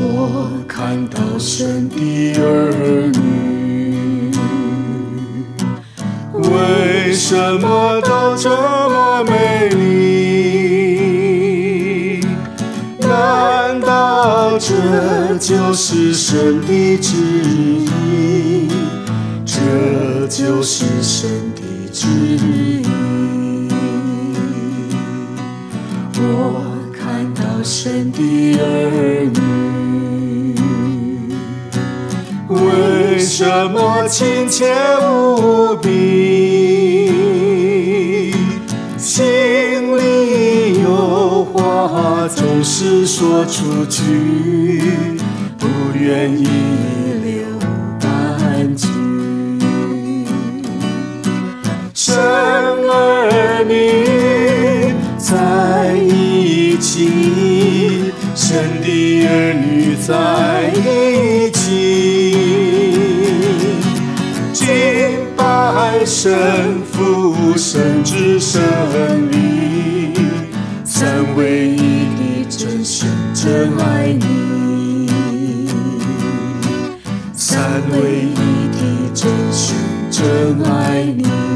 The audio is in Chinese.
我看到神的儿女，为什么都这么美丽？难道这就是神的旨意？这就是神的旨意。我看到神的儿女，为什么亲切无比？心里有话总是说出去，不愿意留半句。生儿女在一起，神的儿女在一起，敬拜神父、神子、神灵，三位一体真神真爱你，三位一体真神真爱你。